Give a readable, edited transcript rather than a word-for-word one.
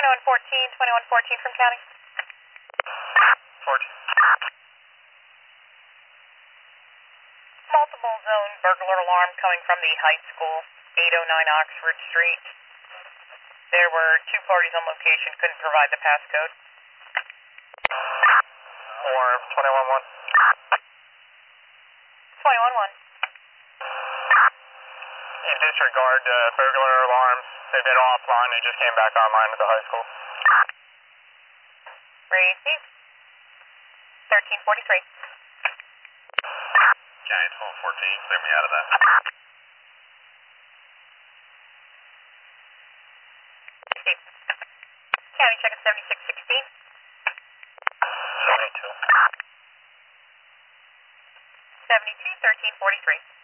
2114 from county. 14. Multiple zone burglar alarm coming from the high school, 809 Oxford Street. There were two parties on location, couldn't provide the passcode. Or 21-1. 21-1. You disregard burglar alarms. They've been offline. They just came back online at the high school. Received. 1343. Giant 1214. Clear me out of that. Received. County check at 7616. 72. 72 1343.